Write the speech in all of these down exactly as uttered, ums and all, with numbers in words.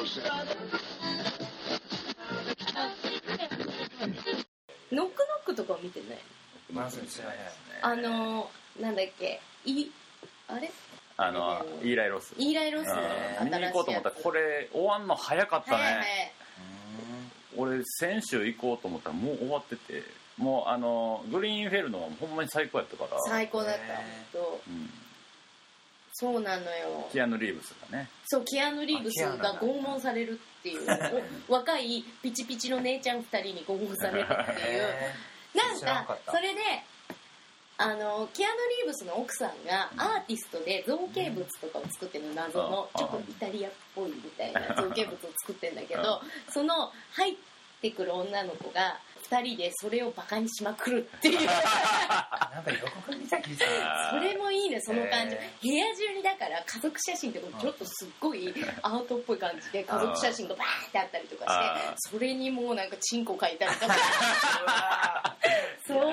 ノックノックとか見てない？ まず知らないですね。 あのなんだっけ、いあれあのイーライロスイーライロスの見に行こうと思ったらこれ終わんの早かったね。 はいはい、 俺先週行こうと思ったらもう終わってて、もうあのグリーンフェルノはほんまに最高やったから。 最高だった本当、うん、そうなのよ。 キアヌ・リーブスがね、 そうキアヌ・リーブスが拷問されるっていう若いピチピチの姉ちゃんふたりに拷問されるっていうなんかそれであのキアヌ・リーブスの奥さんがアーティストで造形物とかを作ってる謎のちょっとイタリアっぽいみたいな造形物を作ってるんだけどその入ってくる女の子がふたりでそれをバカにしまくるっていうなんか予告見た気がする。 それもいいねその感じ。部屋中にだから家族写真とかちょっとすっごいアートっぽい感じで家族写真がバーってあったりとかしてそれにもうなんかチンコ描いたりとかそういう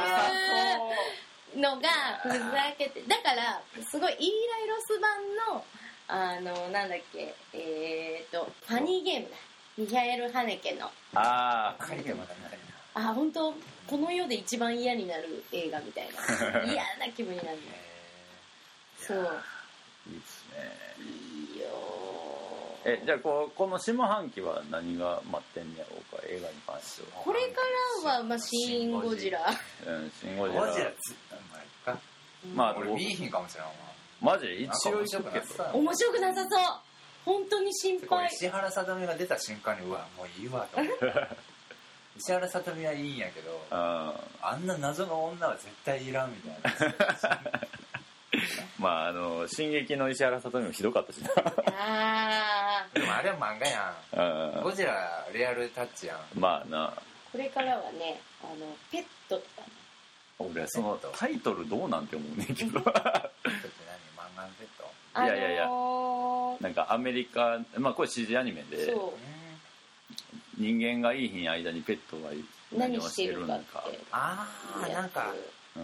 のがふざけてだからすごいイーライロス版のあのなんだっけえーとファニーゲームだミヒャエル・ハネケのああ書いてまだないなあ本当この世で一番嫌になる映画みたいな嫌な気分になるねそういいですね。 いいよえじゃあこうこの下半期は何が待ってんやろうか映画に関しては。 これからは、まあ、シン・ゴジラうんシン・ゴジラゴジラつかまあ俺見えひんかもしれんわマジ一応行くけど面白くなさそう本当に心配。 石原さとみが出た瞬間にうわもういいわと思って石原さとみはいいんやけど あ, あんな謎の女は絶対いらんみたいなまああの進撃の石原さとみもひどかったしなあでもあれは漫画やんゴジラリアルタッチやん。 まあなこれからはねあのペットとかね俺そのタイトルどうなんて思うねんけどペットって何漫画のペットいやいやいや、あのー、なんかアメリカまあこれ シージー アニメでそう人間がいい日に間にペットが何をしてるかってああなんか、うん、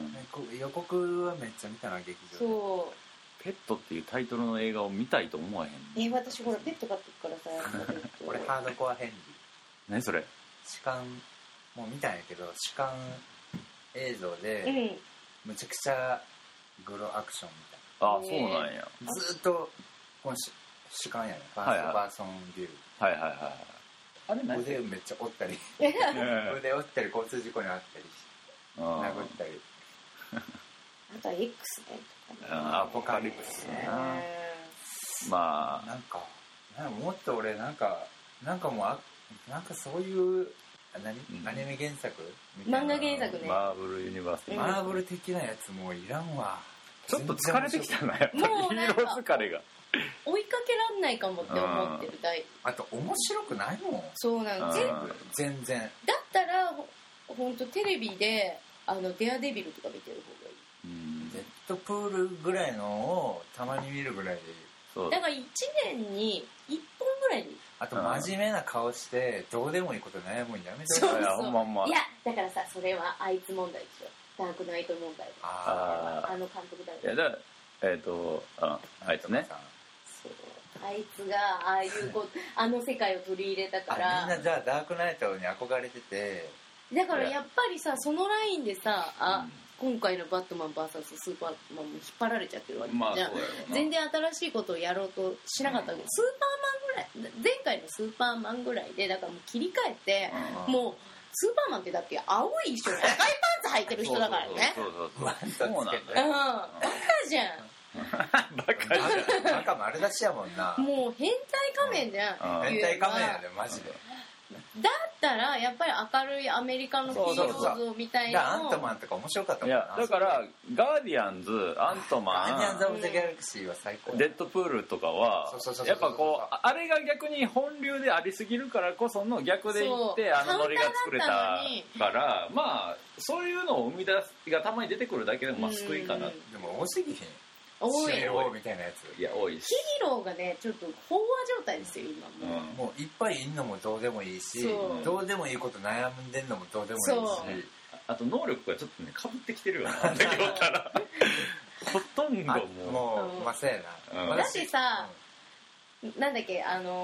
予告はめっちゃ見たな劇場でそうペットっていうタイトルの映画を見たいと思わへん。 えー、私ほらペット飼ってるからさ俺ハードコアヘンリー何それ主観もう見たんやけど主観映像で、うん、むちゃくちゃグロアクションみたいな。 ああそうなんや。 ずっとこの主観やねファーストパーソンビューはいはいはいあれ腕めっちゃ折ったり腕折ったり交通事故にあったり殴ったりあとは X ねアポカリプスねまあなんかもっと俺なんかなんかもうあなんかそういう何、うん、アニメ原作漫画原作ねマーブルユニバース、 うん、マーブル的なやつもういらんわ。 ちょっと疲れてきたなやっぱりヒーロー疲れが追いかけらんないかもって思ってる。 あと面白くないもん。 そうなんです全然。 だったらほんとテレビであのデアデビルとか見てる方がいい。 うんデッドプールぐらいのをたまに見るぐらいでいい。 そうだからいちねんにいっぽんぐらいに。 あと真面目な顔してどうでもいいこと悩むんやめて。 そうそうほんまんまいやだからさそれはあいつ問題でしょ。ダークナイト問題とかああの監督だよね。 いやだえっ、ー、と あ, あいつねそうあいつがああいうこあの世界を取り入れたからみんなじゃあダークナイトに憧れててだからやっぱりさそのラインでさあ、うん、今回のバットマン ブイエス スーパーマンも引っ張られちゃってるわけじゃん、まあ、全然新しいことをやろうとしなかったわけ、うん、スーパーマンぐらい前回のスーパーマンぐらいでだからもう切り替えて、うん、もうスーパーマンってだって青い衣装赤いパンツ履いてる人だからねそうそうそうそうそうなんだよ、 うん、バカじゃんバカじゃんバカ丸出しやもんなもう変態仮面じゃん、 うん、変態仮面やでマジでだったらやっぱり明るいアメリカのヒーローズみたいなアントマンとか面白かったもんな。いやだからガーディアンズアントマンガーディアンズ・オブ・ザ・ギャラクシーは最高。 デッドプールとかはやっぱこうあれが逆に本流でありすぎるからこその逆でいってあのノリが作れたからまあそういうのを生み出すがたまに出てくるだけでもまあ救いかな。 でも多すぎひん多いみたいなやつ。 いや多いしヒーローがねちょっと飽和状態ですよ今もう、 うん、もういっぱいいんのもどうでもいいしどうでもいいこと悩んでんのもどうでもいいしあと能力がちょっとね被ってきてるよなだけどったらほとんどもうもうまあそうやな、 うん、だってさ、うん、なんだっけあの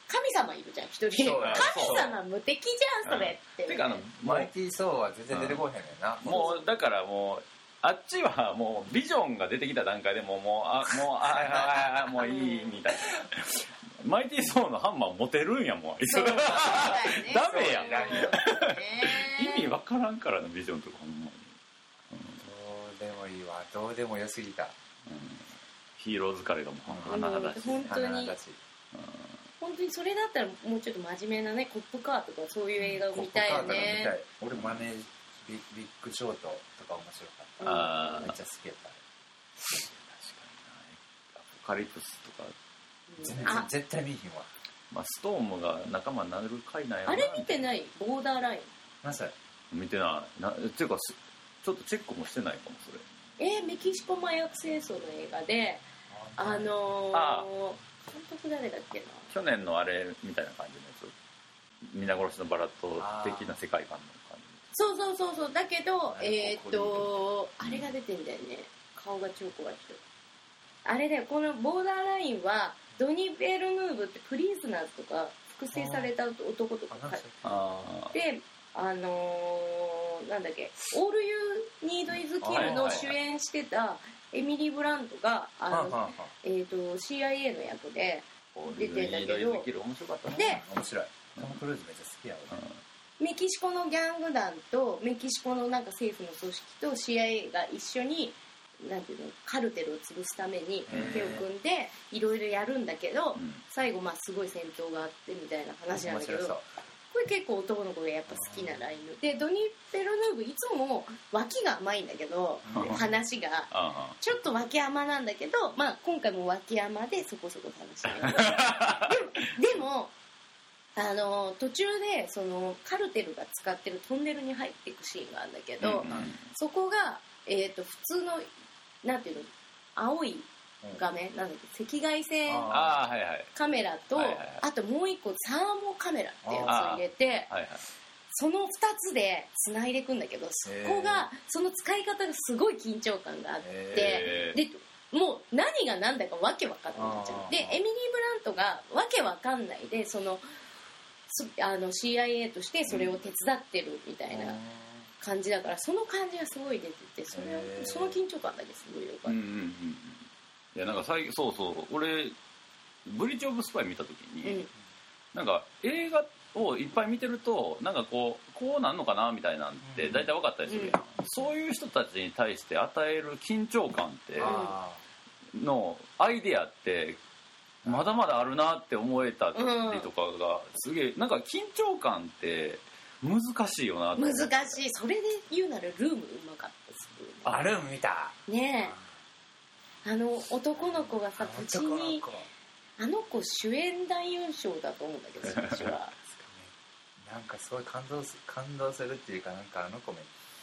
神様いるじゃん一人。神様無敵じゃんそれって。 てかあのマイティー・ソーは全然出てこへんねんな。 もうだからもうあっちはもうビジョンが出てきた段階でもうもうあもうああもういいみたいな。マイティー・ソーのハンマー持てるんやもん。ダメやん。意味わからんからのビジョンとかほんまに。 どうでもいいわ。どうでもよすぎた。 ヒーロー疲れがもう甚だしい。 本当に。本当にそれだったらもうちょっと真面目なねコップカーとかそういう映画を見たいよね。 俺マネージビビッグショートとか面白かった。あめっちゃ好きやった。 確かにな。アポカリプスとか全然絶対見ひんわ。 まあストームが仲間になる回なんやろな。 あれ見てない？ボーダーライン。 何歳？ 見てない。なっていうかちょっとチェックもしてないかもそれ。 えー、メキシコ麻薬戦争の映画で、あのー、あ監督誰だっけな。 去年のあれみたいな感じのやつ。皆殺しのバラット的な世界観の感じ。 そうそうそうそうだけどえー、っとあれが出てんだよね。顔が超怖い人。あれだよこのボーダーラインはドニー・ベルヌーブってプリンスナーズとか複製された男とかであのー、なんだっけオール・ユー・ニード・イズ・キルの主演してたエミリー・ブラントがあの、えー、と シーアイエー の役で出てんだけどで面白いトム・クルーズめっちゃ好きやわ、 うん、メキシコのギャング団とメキシコのなんか政府の組織と シーアイエー が一緒になんていうのカルテルを潰すために手を組んでいろいろやるんだけど、うん、最後まあすごい戦闘があってみたいな話なんだけどこれ結構男の子がやっぱ好きなラインでドニー・ベルヌーブいつも脇が甘いんだけど話がちょっと脇甘なんだけど、まあ、今回も脇甘でそこそこ話してるでもあの途中でそのカルテルが使ってるトンネルに入っていくシーンがあるんだけど、うん、そこが、えーと、普通のなんていうの青い画面、うん、なんだっけ赤外線カメラと あ,、はいはい、あともう一個サーモカメラってやつを入れて、はいはい、そのふたつで繋いでいくんだけどそこがその使い方がすごい緊張感があってでもう何が何だかわけわかんなくなっちゃうでエミリー・ブラントがわけわかんないでそのあの シーアイエー としてそれを手伝ってるみたいな感じだからその感じがすごい出ててそれその緊張感だけすごいよかった、うんうんうん、 いやなんか最近そうそう俺ブリッジ・オブ・スパイ見た時に、うん、なんか映画をいっぱい見てるとなんかこうこうなんのかなみたいなんって大体分かったりするやん、うん、そういう人たちに対して与える緊張感ってのアイデアってまだまだあるなって思えたりとかがすげえなんか緊張感って難しいよなって難しいそれで言うならルームうまかったする、ね、 あルーム見たねえあの男の子がさプチにあの子主演男優賞だと思うんだけど私はなんかすごい感動す感動するっていうかなんかあの子め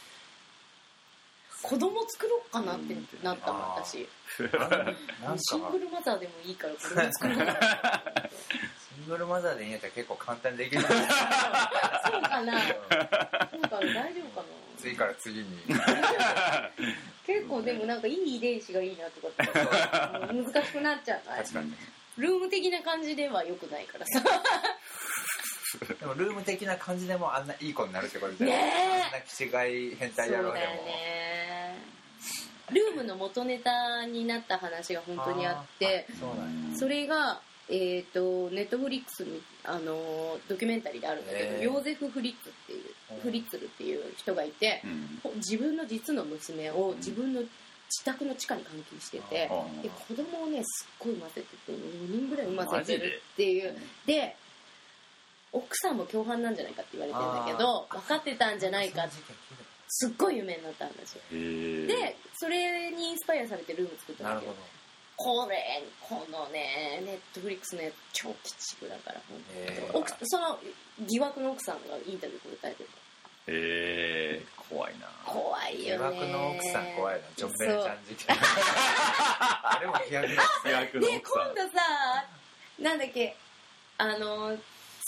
子供作ろうかなってなったの私シングルマザーでもいいから子供作ろうかなシングルマザーでいいんやったら結構簡単にできるそうかなそうかな大丈夫かな次から次に結構でもなんかいい遺伝子がいいなとかって難しくなっちゃう確かにルーム的な感じでは良くないからさでもルーム的な感じでもあんないい子になるってことじゃない、ね、あんな気違い変態野郎でもそうだよねルームの元ネタになった話が本当にあってそうなんやそれがえーとネットフリックスにあのドキュメンタリーであるんだけどヨーゼフ・フリッツっていうフリッツルっていう人がいて、うん、自分の実の娘を自分の自宅の地下に監禁してて、うん、で子供をねすっごい産ませててよにんぐらい産ませてるっていうで奥さんも共犯なんじゃないかって言われてるんだけど分かってたんじゃないかってすっごい有名になったんですよでそれにインスパイアされてルーム作ったんだけどこれこのねネットフリックスのやつ超鬼畜だから奥その疑惑の奥さんがインタビューこれ書いてるへえー、怖いな怖いよね疑惑の奥さん怖いなジョンベンちゃん事件あれも疑惑の奥さんで今度さなんだっけあの好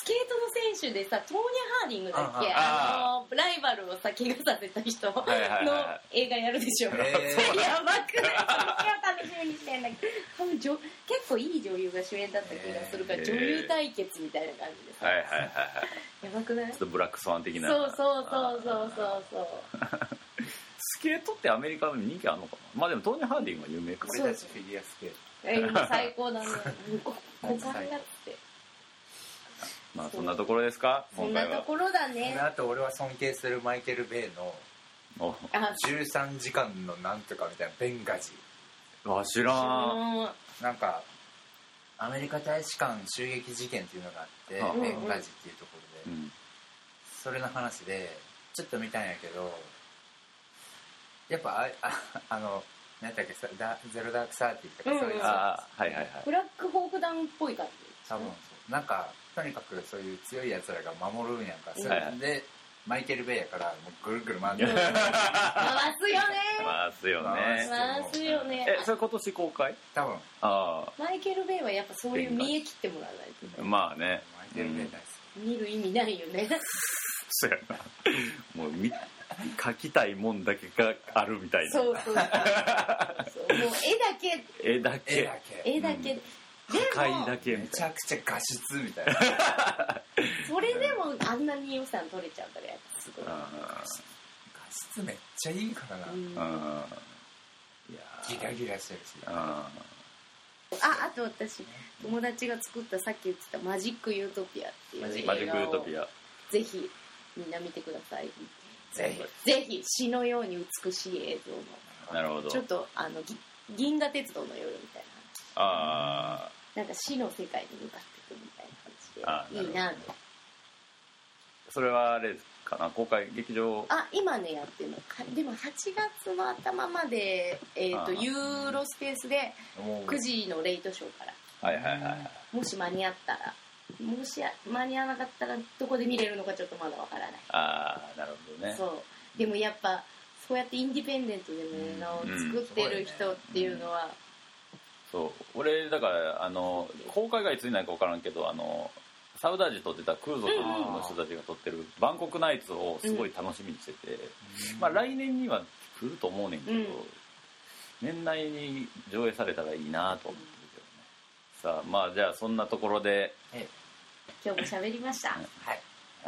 ケートの選手でさトーニャ・ハーディングだっけ、ああのライバルをさ怪我させた人の映画やるでしょ、はいはいはい、やばくない楽しみにしてんだけど多分結構いい女優が主演だった気がするから、女優対決みたいな感じでさ、 はいはいはいはい、 やばくない？ ちょっとブラックスワン的な。 そうそうそうそうそうそうスケートってアメリカの人気あるのかな。まあでもトーニー・ハーディングは有名かも。 俺たちフィギュアスケートえ今最高だね股間がってまあそんなところですか。 そんなところだね。 あと俺は尊敬するマイケル・ベイのじゅうさんじかんのなんとかみたいなベンガジー。わ知らん。 なんかアメリカ大使館襲撃事件っていうのがあって、うんうん、ベンガジっていうところで、うん、それの話でちょっと見たんやけど、やっぱ あ, あ, あの何だっけダゼロダークサーティーとか、うんうん、そういうあはいはいはいブラックホークダウンっぽい感じ、 多分そうなんかとにかくそういう強いやつらが守るんやんか、うん、それでマイケル・ベイやからもうぐるぐる回ってる回すよね回すよね回すよね。 えそれ今年公開？ 多分あマイケル・ベイはやっぱそういう見え切ってもらわないと、 ね、まあねマイケル・ベイ大好き、 うん、見る意味ないよねそうやなもうみ描きたいもんだけがあるみたいな。 そうそうそうそうもう絵だけ絵だけ絵だけ絵だけ、うん破壊だけめちゃくちゃ画質みたいなそれでもあんなに予算取れちゃうからやっぱすごい画質めっちゃいいからな、うん、いやギラギラしてるし、 ああと私友達が作ったさっき言ってたマジックユートピアっていう映画をマジックユートピアぜひみんな見てください。 ぜひぜひ詩のように美しい映像のなるほどちょっとあの銀河鉄道の夜みたいなああなんか死の世界に向かっていくみたいな感じでいいなと。 それはあれかな公開劇場あ今ねやってるのかでもはちがつの頭まで、えー、とユーロスペースでくじのレイトショーからはいはいはいもし間に合ったらもし間に合わなかったらどこで見れるのかちょっとまだわからない。 ああなるほどね。 そうでもやっぱそうやってインディペンデントでも映画を作ってる人っていうのは、うんそう俺だからあの公開がいつになるか分からんけどあのサウダージ撮ってた空族の人たちが撮ってるバンコクナイツをすごい楽しみにしてて、うん、まあ来年には来ると思うねんけど、うん、年内に上映されたらいいなと思ってるけどね、うん、さあまあじゃあそんなところで今日も喋りました、 はい、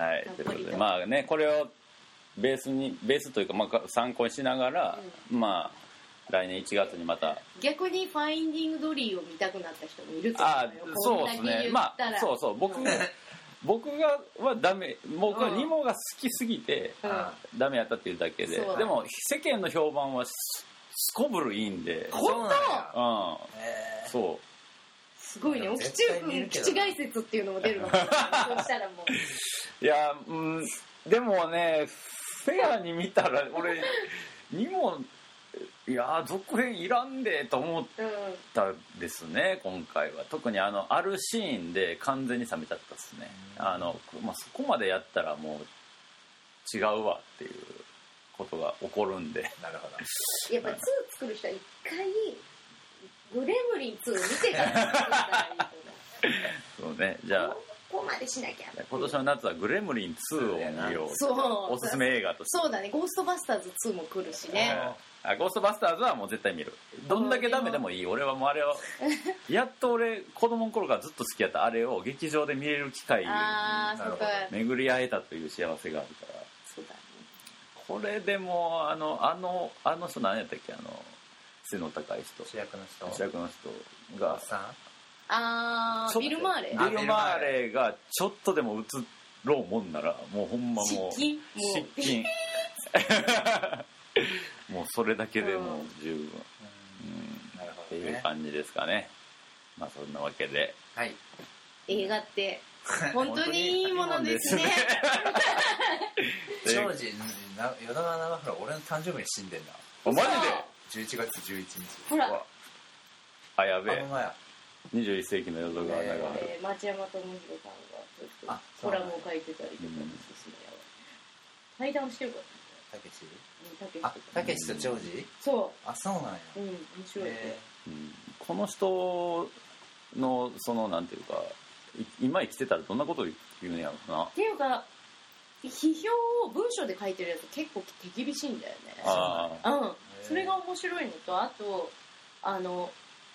はい、ということでまあねこれをベースにベースというかまあ参考にしながら、うん、まあ来年いちがつにまた逆にファインディングドリーを見たくなった人もいると思うよ。 あそうですねまあそうそう僕僕がはダメ僕はニモが好きすぎて、うん、ダメやったっていうだけででも世間の評判はすこぶるいいんで本当うんそうすごいね沖中君基地外説っていうのも出るのかなそうしたらもういやうんでもねフェアに見たら俺ニモいや続編いらんでと思ったですね、うん、今回は特にあのあるシーンで完全に冷めちゃったですね、うんあのまあ、そこまでやったらもう違うわっていうことが起こるんでなるほどやっぱツー作る人は一回グレムリンツーを見てから作ったらいいと思うそうねじゃあここまでしなきゃ今年の夏はグレムリンツーを見ようそうおすすめ映画としてそうだねゴーストバスターズツーも来るしねあゴーストバスターズはもう絶対見るどんだけダメでもいい俺はもうあれをやっと俺子供の頃からずっと好きやったあれを劇場で見れる機会に巡り会えたという幸せがあるからそうだねこれでもあのあのあの人何やったっけあの背の高い人主役の人主役の人があービル・マーレビル・マーレがちょっとでも映ろうもんならもうほんまもう失禁失禁もうそれだけでもう十分、うんうんなるほどね、っていう感じですかね。まあそんなわけで、 はい、 映画って本当にいいものですね。 長寿、淀川長原俺の誕生日に死んでんだ。 マジで？ じゅういちがつじゅういちにち。 ほら。 あやべえ。にじゅういっ世紀の淀川長原。 えー、町山智博さんがコラムを書いてたりとかですね。対談してるから。 たけしあ、たけしと長寿そうあ、そうなんやうん、面白い、 えーうん、この人のそのなんていうか今生きてたらどんなこと言うんやろうなっていうか批評を文章で書いてるやつ結構手厳しいんだよね。ああ、うん、それが面白いのと、あとあの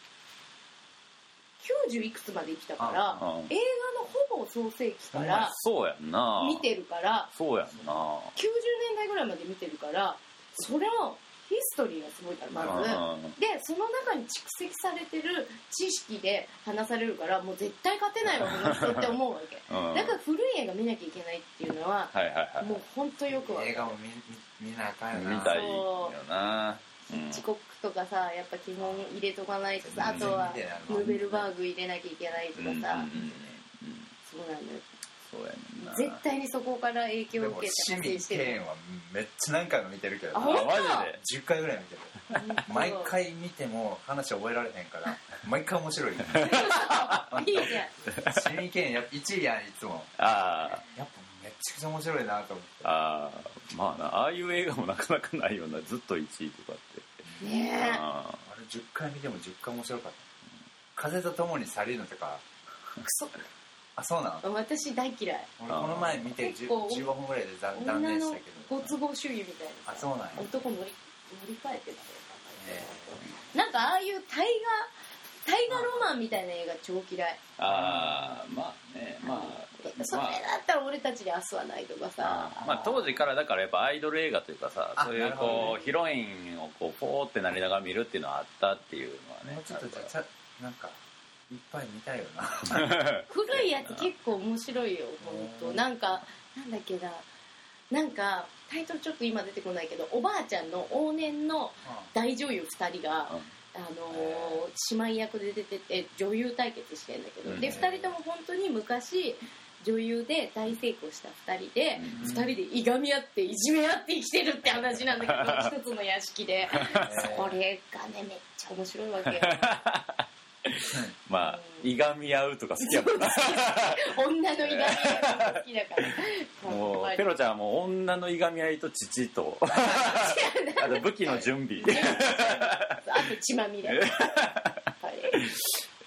きゅうじゅういくつまで生きたから、うん、映画のほぼ創世期からそうやんな見てるから、 そうやんなきゅうじゅうねんだいぐらいまで見てるから、それのヒストリーがすごいからまず、でその中に蓄積されてる知識で話されるから、もう絶対勝てないわこの人って思うわけ、うん、だから古い映画見なきゃいけないっていうのは、はいはいはい、もう本当よくわかる。 映画も 見, 見なあかんよな、 見たいよな。 ヒッチコックとかさ、やっぱ基本入れとかないとさ、あとはヌーベルバーグ入れなきゃいけないとかさ、うんうんうん、そうなんだよ。 そうやねんな。 絶対にそこから影響を受けてシミケンはめっちゃ何回も見てるけど、 あ、マジでじゅっかいぐらい見てる毎回見ても話覚えられへんから毎回面白いいいじゃんシミケンやっぱいちいやん、いつも。ああ、やっぱめっちゃくちゃ面白いなと思って。 ああ、まあな、ああいう映画もなかなかないような、ずっといちいとかってねえ、 ああれじゅっかい見てもじゅっかい面白かった。風と共に去りぬとかクソ、 あ、そうなの。 私大嫌い。 俺この前見てじゅうごふんぐらいで断念したけど。 ご都合主義みたいな。 あ、そうなんや。 男乗り乗り換えてたよ、えー、なんかああいう大河大河ロマンみたいな映画超嫌い。 ああ、まあね、まあそれだったら俺たちに明日はないとかさ、 まあ当時からだからやっぱアイドル映画というかさ、そういうこうヒロインをこうポーってなりながら見るっていうのはあったっていうのはね。 もうちょっとじゃあなんかいっぱい見たいよな古いやつ結構面白いよ本当。なんかなんだっけな、なんかタイトルちょっと今出てこないけど、おばあちゃんの往年の大女優ふたりが、うん、あのー、姉妹役で出てて女優対決してんだけど、うん、でふたりとも本当に昔女優で大成功したふたりで、うん、ふたりでいがみ合っていじめ合って生きてるって話なんだけど一つの屋敷でそれがねめっちゃ面白いわけよまあ、うん、いがみ合うとか好きやもんな女のいがみ合いが好きだからもうペロちゃんはもう女のいがみ合いと父とあと武器の準備あと血まみれ、はい、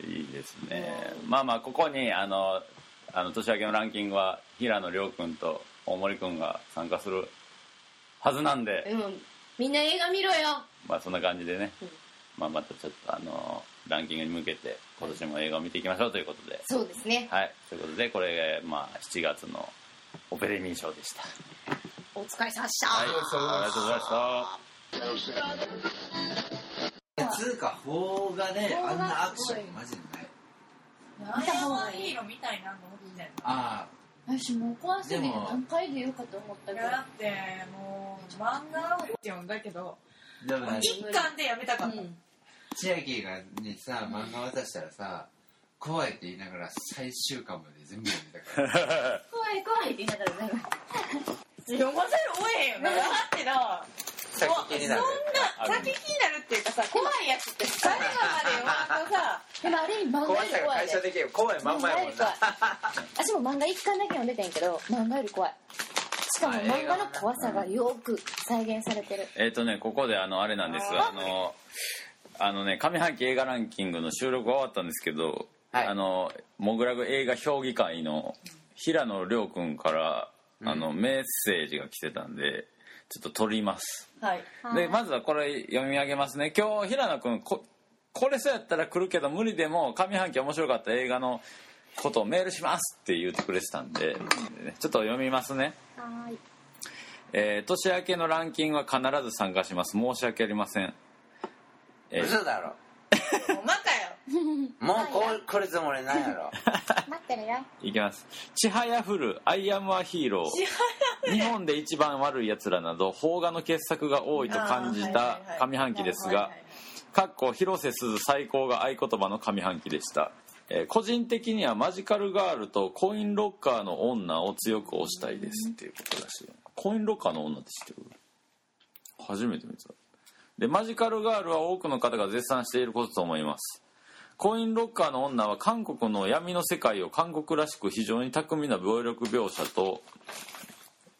いいですね。まあまあここにあのあの年明けのランキングは平野亮君と大森君が参加するはずなんで、 うん、みんな映画見ろよ。 まあそんな感じでね、うん、まあ、またちょっとあのランキングに向けて今年も映画を見ていきましょうということで。 そうですね、 はい、ということでこれが、まあ、しちがつのオペレミー賞でした。 お疲れ様でした。 はい、ありがとうございました。つうか邦画であんなアクションマジでない。 アイアンマンヒーローみたいなの思ってたよ。 ああ、 私もう怖すぎて何回で言うかと思ったけど、 だってもう漫画って読んだけど一巻でやめたかった、うん、 千秋がにさ漫画渡したらさ怖いって言いながら最終巻まで全部読んでたから怖い怖いって言いながら全部読ませる覚えへんよな。だってな先気になる。 そんな先気になるっていうかさ、怖いやつって最後まで読むとさ、 でもあれ漫画より怖い。 怖さが解消できる。怖いまんまやもんな。 私も漫画一巻だけ読んでたんやけど、漫画より怖い。しかも漫画の怖さがよく再現されてる。 えっとね、ここであのあれなんですが、あのあのね、上半期映画ランキングの収録が終わったんですけど、はい、あのモグラグ映画評議会の平野亮君から、うん、あのメッセージが来てたんでちょっと取ります、 はい、 でまずはこれ読み上げますね。今日平野君 こ, これそうやったら来るけど無理でも上半期面白かった映画のことをメールしますって言ってくれてたんで、ちょっと読みますね。 はい、 えー、年明けのランキングは必ず参加します。申し訳ありません。 えー、嘘だろもうまかよもうこう来るつもりないやろ待ってるよ。 いきます。ちはやふるアイアムアヒーロー、日本で一番悪いやつらなど邦画の傑作が多いと感じた上半期ですが、かっこ広瀬すず最高が合言葉の上半期でした。えー、個人的にはマジカルガールとコインロッカーの女を強く推したいですっていうことらしい。コインロッカーの女って知ってる？初めて見た。でマジカルガールは多くの方が絶賛していることと思います。コインロッカーの女は韓国の闇の世界を韓国らしく非常に巧みな暴力描写と、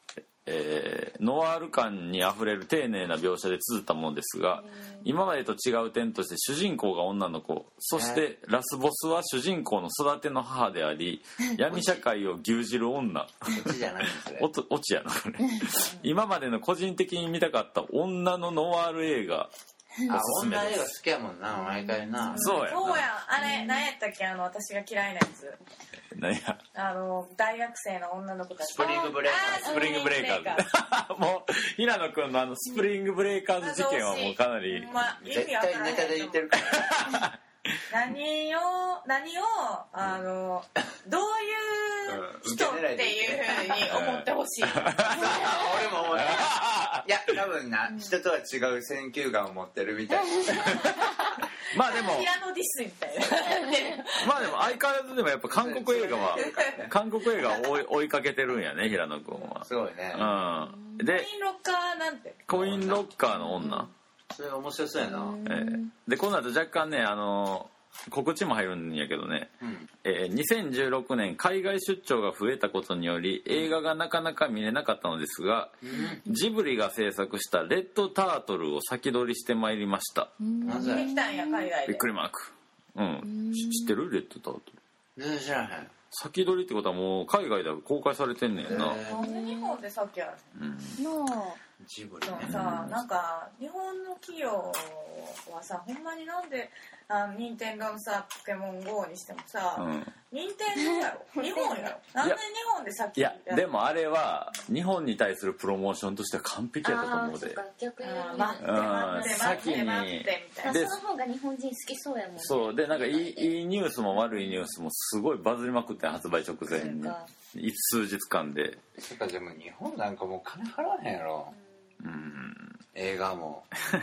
えー、ノワール感にあふれる丁寧な描写で綴ったものですが、今までと違う点として主人公が女の子、そしてラスボスは主人公の育ての母であり闇社会を牛耳る女。 オチじゃないんですね。 オチやなこれ。今までの個人的に見たかった女のノワール映画。 あ、女映画好きやもんな、毎回な。 そうやそうや、あれ何やったっけ、あの私が嫌いなやつ。 何や、 あの大学生の女の子たち。 スプリングブレイカーズ。 スプリングブレイカーズ。もう平野君のあのスプリングブレイカーズ事件はもうかなり、 まあ、 絶対ネタで言ってるから。 何を何をあのどういう人っていうふうに思ってほしい。 俺も思った。いや多分な、人とは違う選球眼を持ってるみたいな。 まあでも平野ディスみたいな。 まあでも相変わらずでもやっぱ韓国映画は韓国映画を追い追いかけてるんやね、平野君は。 すごいね。 うん。でコインロッカーなんて。 コインロッカーの女。 それ面白そうやな。 えー、でこの後若干ね、あのー、告知も入るんやけどね、うんえー、にせんじゅうろくねん海外出張が増えたことにより映画がなかなか見れなかったのですが、うん、ジブリが制作したレッドタートルを先取りしてまいりました。 なぜ来たんや海外で。 びっくりマーク。うん、知ってるレッドタートル。全然知らへん。 先取りってことはもう海外では公開されてんねんな。 なんで日本でさっきあるの、うん、 ジブリね。 さ、なんか日本の企業はさ、ほんまになんであの任天堂のさポケモン ゴー にしてもさ、うん、任天堂やろ日本やろなんで日本でさっき。 いやでもあれは日本に対するプロモーションとしては完璧やったと思うで。 あ逆に待って待って待って待ってみたいな。 その方が日本人好きそうやもんね。 そうで、なんかいい、いいニュースも悪いニュースもすごいバズりまくって発売直前に数日間で。 そっか、でも日本なんかもう金払わへんやろ。うん、映画も。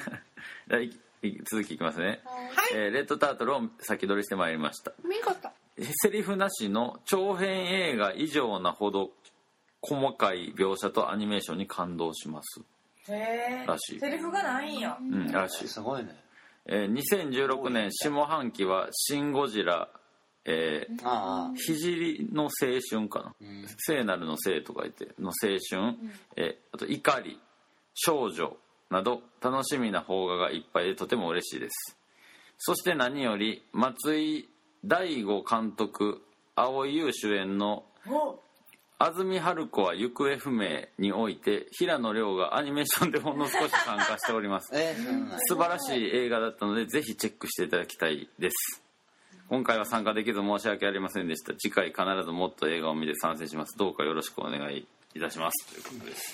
続きいきますね、はいえー、レッドタートルを先取りしてまいりました。 見事。 セリフなしの長編映画以上なほど細かい描写とアニメーションに感動します。 へーらしい。 セリフがないんや。 うんらしい。 すごいね。 えー、にせんじゅうろくねん下半期はシン・ゴジラ、えー、ああひじりの青春かな、うん、聖なるの聖と書いての青春、うん、えー、あと怒り少女など楽しみな邦画がいっぱいでとても嬉しいです。そして何より松井大悟監督蒼井優主演の安住春子は行方不明において平野亮がアニメーションでほんの少し参加しております。えー、素晴らしい映画だったのでぜひチェックしていただきたいです。今回は参加できず申し訳ありませんでした。次回必ずもっと映画を見て参戦します。どうかよろしくお願いいたしますということです。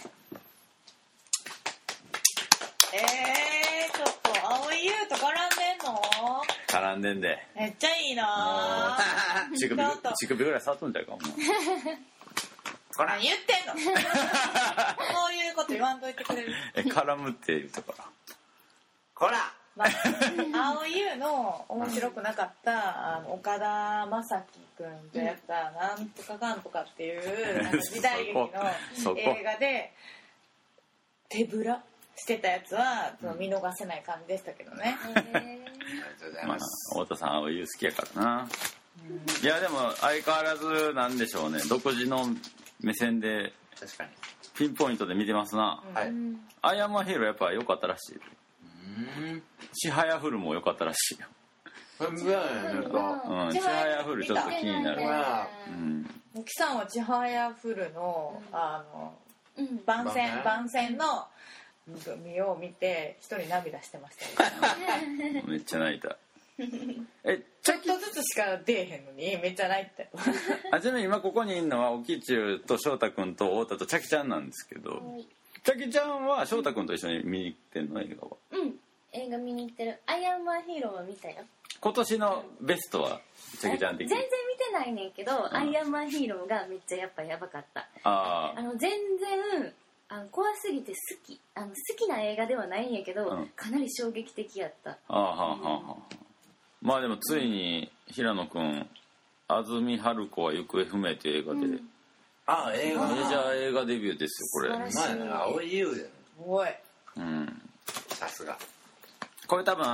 えー、ちょっと蒼井優と絡んでんの？ 絡んでんでめっちゃいいなぁ。 乳首乳首ぐらい触っとんちゃうかお前。 何言ってんの？そういうこと言わんといてくれる？ え絡むって言うとからこら、 まあ、蒼井優の面白くなかったあの岡田将生君とやったなんとかかんとかっていうなんか時代劇の映画で手ぶらしてたやつはその見逃せない感じでしたけどね。 ありがとうございます。 まあ、太田さん蒼井優好きやからな。いやでも相変わらずなんでしょうね、独自の目線で確かにピンポイントで見てますな。はい。アイアンマンヒーローやっぱ良かったらしい。うん。ちはやふるも良かったらしいよ。 うん。ちはやふるちょっと気になる。 うん。モキさんはちはやふるのあの番宣番宣の見を見て一人涙してましたよ。 めっちゃ泣いた。 えちょっとずつしか出えへんのにめっちゃ泣いてた。あちなみに今ここにいるのはおきちゅうと翔太くんと太田とちゃきちゃんなんですけど、はい、ちゃきちゃんは翔太くんと一緒に見に行ってんの映画は？ うん映画見に行ってる。アイアンマンヒーローは見たよ。 今年のベストはちゃきちゃん的に？ 全然見てないねんけど、うん、アイアンマンヒーローがめっちゃやっぱやばかった。ああの全然あの怖すぎて好きあの好きな映画ではないんやけど、うん、かなり衝撃的やった。ああはあはあはあ。 まあでもついに平野くん安住春子は行方不明という映画で、うん、 ああ映画メジャー映画デビューですよこれ。 まあ青い優でおいうんさすがこれ多分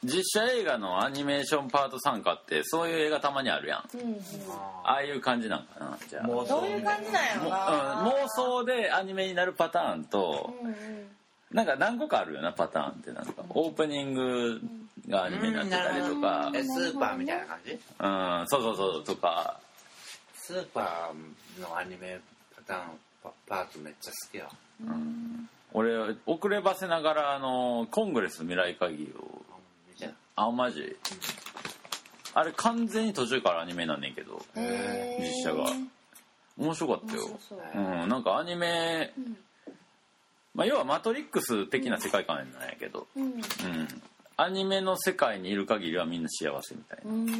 実写映画のアニメーションパート参加ってそういう映画たまにあるやん、うんうん、ああいう感じなんかな。じゃあもうどういう感じなんやろな、 うん、妄想でアニメになるパターンと、うんうん、なんか何個かあるよなパターンって。なんかオープニングがアニメになってたりとか、 うん、スーパーみたいな感じ、うん、 そうそうそうとか。 スーパーのアニメパターンパ, パートめっちゃ好きや、うん、 俺遅ればせながらあのコングレス未来会議をあマジ、うん、あれ完全に途中からアニメなんねんけど実写が面白かったよ。うん、なんかアニメ、うん、まあ、要はマトリックス的な世界観なんやけど、うんうん、アニメの世界にいる限りはみんな幸せみたいな、うんうん、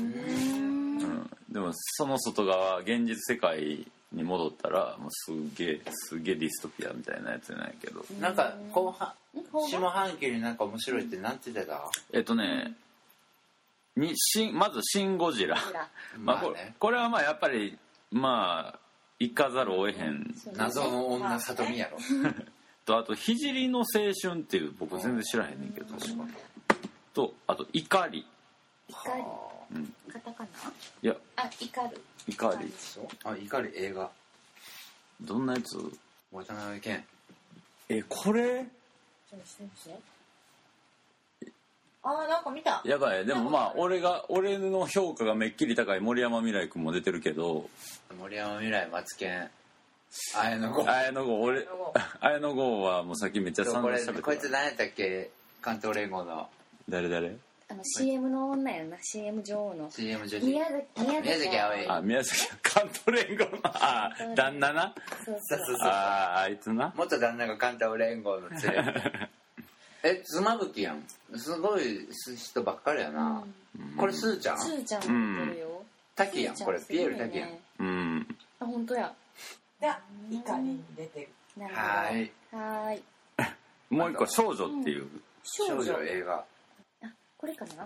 でもその外側現実世界に戻ったらもうすげえすげえディストピアみたいなやつなんやけど、 なんか後半下半期になんか面白いってなんて言ってた？ えっとねにしまずシン・ゴジラ、まあこれ、これはまあやっぱりまあ行かざるを得へん謎の女里見やろと、あと聖の青春っていう僕全然知らへんねんけど、確かとあと怒り怒り、うん、カタカナ？ いやあ怒る怒りあ怒り映画どんなやつ？ 渡辺謙。 えこれあーなんか見た。 やばい。でもまあ俺が俺の評価がめっきり高い森山未來君も出てるけど、 森山未来マツケン綾野剛綾野剛俺綾野剛はもうさっきめっちゃ散々しゃべった。 こいつ何やったっけ関東連合の誰誰？ あの シーエム の女やな シーエム 女王のシーエム 女子宮崎宮崎葵。 あ宮崎関東連合のあ旦那な。 そうそうそうああいつな。 元旦那が関東連合の連れえ妻夫木やん。すごい人ばっかりやな、うん、これスーちゃんスーちゃんも出てるよ、うん、 滝やんこれピエール滝やん、 うんあ本当や。 でイカリに出てる。 はいはいもう一個少女っていう、うん、 少女映画。 あこれかな。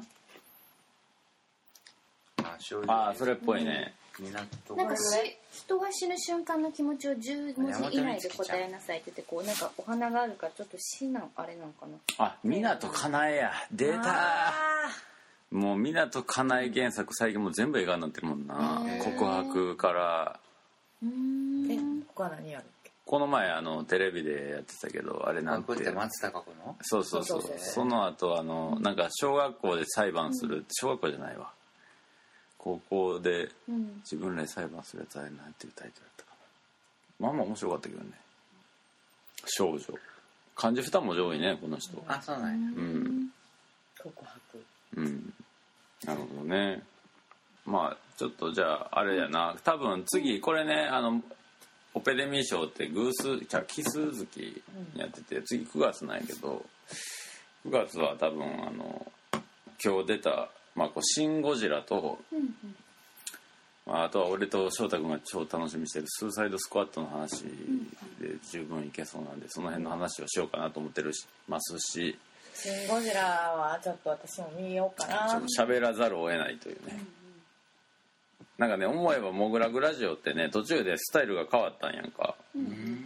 あ少女あそれっぽいね、 なんかし人が死ぬ瞬間の気持ちをじゅうもじ以内で答えなさいって言ってこうなんかお花があるからちょっと死なんあれなんかなあ湊かなえや出たもう湊かなえ原作最近もう全部映画になってるもんな告白からうんえ他は何やるっけこの前あのテレビでやってたけどあれなんて松たか子のそうそうそうそうその後あのなんか小学校で裁判する、うん、小学校じゃないわ高校で自分らで裁判するやつあれなんていうタイトルだったかな。まあまあ面白かったけどね。少女漢字二文字多いねこの人。 あそうなんや。 うん告白うんなるほどね。まあちょっとじゃああれやな多分次これねあのオペデミー賞って偶数じゃあ奇数月やってて次くがつなんやけどくがつは多分あの今日出たまあ、こうシン・ゴジラと、うんうんまあ、あとは俺と翔太君が超楽しみにしてるスーサイドスクワットの話で十分いけそうなんでその辺の話をしようかなと思ってるしますしシン・ゴジラはちょっと私も見ようかな。 ちょっと喋らざるを得ないというね、うんうん、なんかね思えばモグラグラジオってね途中でスタイルが変わったんやんか、うん、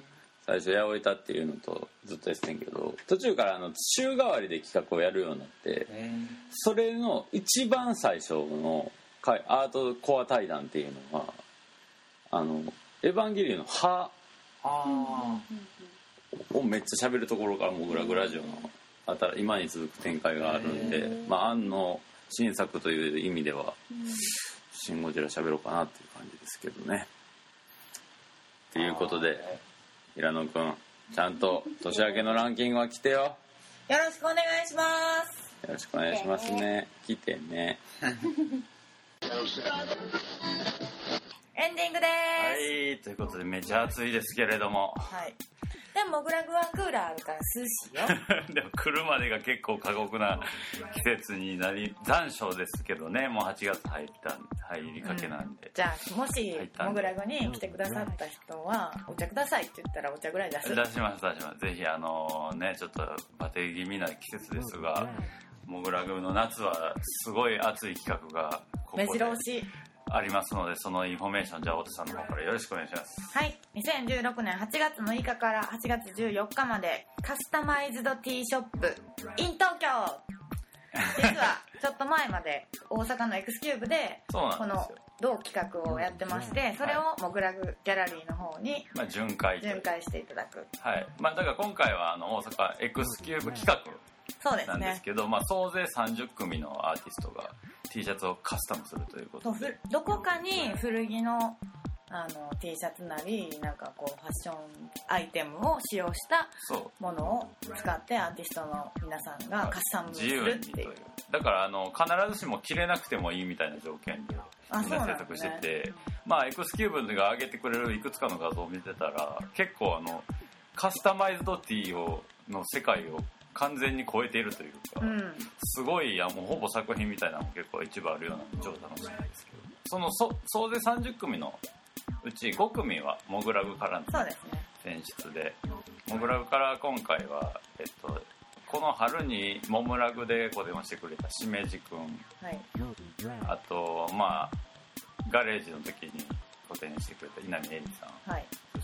最初八百板っていうのとずっとやってんけど途中からあの週替わりで企画をやるようになってそれの一番最初のアートコア対談っていうのはあのエヴァンゲリオンの歯をめっちゃ喋るところからモグラグラジオの今に続く展開があるんでまあ庵の新作という意味ではシン・ゴジラ喋ろうかなっていう感じですけどね。ということで平野くんちゃんと年明けのランキングは来てよ。 よろしくお願いします。 よろしくお願いしますね。来てね。 エンディングです。 はいということでめっちゃ暑いですけれども。 はい。でもモグラグはクーラーあるから涼しいよ。 でも来るまでが結構過酷な季節になり残暑ですけどねもうはちがつ入った入りかけなんで、うん、 じゃあもしモグラグに来てくださった人はお茶くださいって言ったらお茶ぐらい出す。 出します出します。ぜひあのねちょっとバテ気味な季節ですが、うん、モグラグの夏はすごい熱い企画がここで目白押しありますのでそのインフォメーションじゃあ太田さんの方からよろしくお願いします。 はいにせんじゅうろくねんはちがつむいかからはちがつじゅうよっかまでカスタマイズドティーショップ in 東京実はちょっと前まで大阪のエクスキューブでこの同企画をやってまして、それをモグラグギャラリーの方に巡回巡回していただく。 はい。まあだから今回はあの大阪エクスキューブ企画なんですけど、まあ総勢さんじゅっくみのアーティストが T シャツをカスタムするということで、 どこかに古着のあの T シャツなりなんかこうファッションアイテムを使用したものを使ってアーティストの皆さんがカスタムするっていう。 だからあの必ずしも着れなくてもいいみたいな条件でみんな制作してて、ね、まあエクスキューブが上げてくれるいくつかの画像を見てたら結構あのカスタマイズド T をの世界を完全に超えているというか、うん、すごい、いやもうほぼ作品みたいなのも結構一部あるような超楽しいんですけど、そのそ総勢さんじゅっくみのうちごくみはモグラグからの選出で、モグラグから今回は、えっと、この春にモムラグで個展をしてくれたしめじくん、はい、あとまあガレージの時に個展してくれた稲見恵美さん、はい、そして、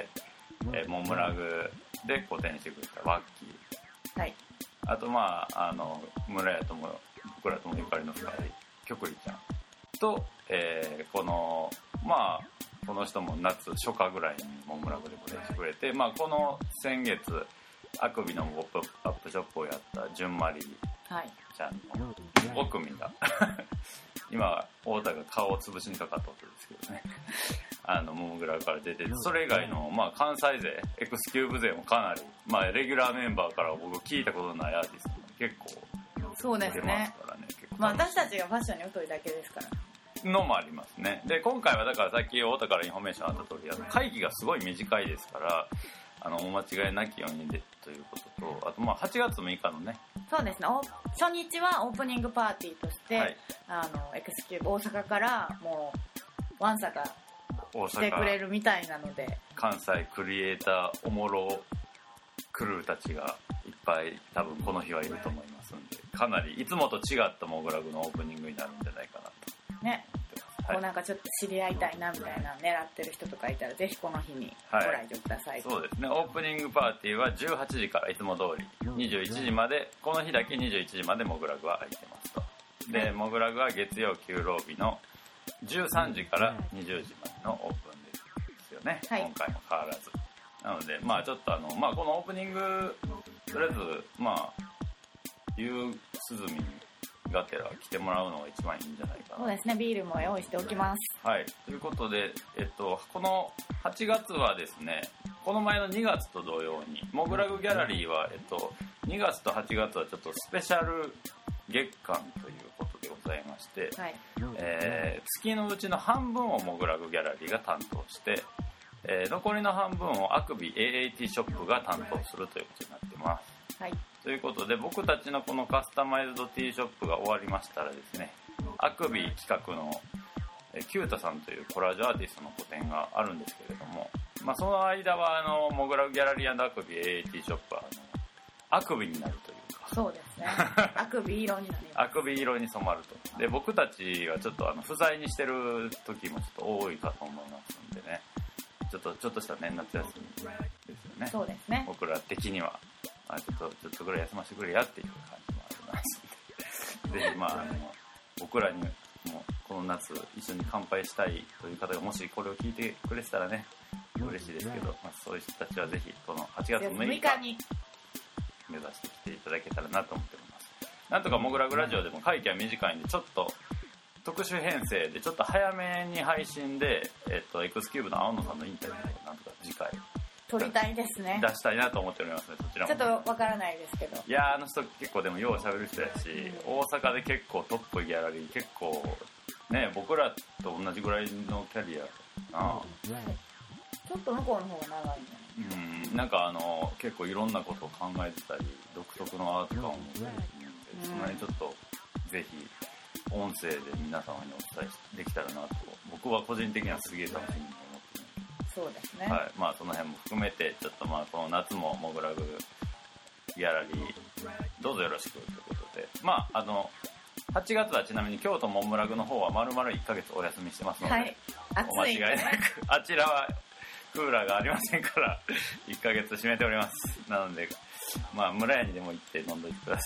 えー、モムラグで個展してくれたワッキー、はい、あとまああの村屋とも僕らともゆかりの深いきょくりちゃんと、えー、このまあこの人も夏初夏ぐらいにモムラグで個展してくれて、まあこの先月あくびのポップアップショップをやったじゅんまりちゃんのごくみが今太田が顔を潰しにかかったわけですけどねあのモグラから出て、それ以外の、まあ、関西勢エクスキューブ勢もかなり、まあ、レギュラーメンバーから僕聞いたことないアーティストも結構そうですね、まあ、私たちがファッションに疎いだけですからのもありますね。で今回はだからさっき太田からインフォメーションあった通り、あの会議がすごい短いですからあのお間違いなきようにでということと、あとまあはちがつむいかのね、 そうですね、初日はオープニングパーティーとして、はい、あのエクスキューブ大阪からもうわんさか来てくれるみたいなので、 関西クリエイターおもろクルーたちがいっぱい多分この日はいると思いますんで、かなりいつもと違ったモグラグのオープニングになるんじゃないかなとね、 はい、こうなんかちょっと知り合いたいなみたいな狙ってる人とかいたらぜひこの日にご来場ください、はい、 そうですね。オープニングパーティーはじゅうはちじからいつも通りにじゅういちじまで、この日だけにじゅういちじまでモグラグは空いてますと。でモグラグは月曜休労日のじゅうさんじからにじゅうじまでのオープンですよね、はい、今回も変わらずなので、まあちょっとあの、まあ、このオープニングとりあえずまあ夕涼みがてら来てもらうのが一番いいんじゃないかな。 そうですね、ビールも用意しておきます。 はい、ということで、えっと、このはちがつはですね、この前のにがつと同様にモグラグギャラリーは、えっと、にがつとはちがつはちょっとスペシャル月間ということでございまして、はい、えー、月のうちの半分をモグラグギャラリーが担当して、えー、残りの半分をあくび エーエーティー ショップが担当するということになってます。はい、ということで僕たちのこのカスタマイズド T ショップが終わりましたらですね、あくび企画のキュータさんというコラージュアーティストの個展があるんですけれども、まあ、その間はあのモグラグギャラリー&あくび エーエーティー ショップはあのあくびになるというか、 そうですね、あくび色になります。 あくび色に染まると。で僕たちはちょっとあの不在にしてる時もちょっと多いかと思いますんでね、ちょっとちょっとした年夏休みですよね。 そうですね、 僕ら的にはまあ、ちょっとちょっとぐらい休ませてくれやっていう感じもありますのでぜひまああの僕らにもこの夏一緒に乾杯したいという方がもしこれを聞いてくれてたらね嬉しいですけど、まあ、そういう人たちはぜひこのはちがつむいかに目指してきていただけたらなと思っております。なんとかモグラグラジオでも会期は短いんでちょっと特殊編成でちょっと早めに配信で、えっと、エクスキューブの青野さんのインタビューをなんとか次回撮りたいですね。 出したいなと思っておりますね。そちらもちょっとわからないですけど、 いやあの人結構でもよう喋る人やし、うん、大阪で結構トップギャラリー結構ね僕らと同じぐらいのキャリアな、うん、ちょっと向こうの方が長いね。 うん、なんかあの結構いろんなことを考えてたり独特のアート感を持ってるので、うん、その辺ちょっとぜひ音声で皆様にお伝えできたらなと僕は個人的にはすげえ楽しみに思ってる。 そうですね、 はい、まあその辺も含めてちょっとまあこの夏もモグラグギャラリーどうぞよろしくということで、まああのはちがつはちなみに京都モンブラグの方は丸々いっかげつお休みしてますので、はい、お間違いなくあちらはクーラーがありませんからいっかげつ閉めております。なのでまあ村屋にでも行って飲んどいてください。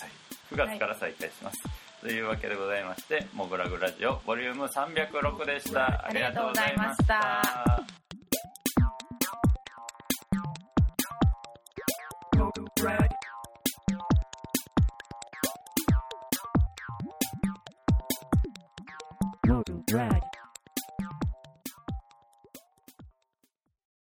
くがつから再開します、はい、というわけでございまして、モグラグラジオボリュームさんびゃくろくでした。ありがとうございました。Right.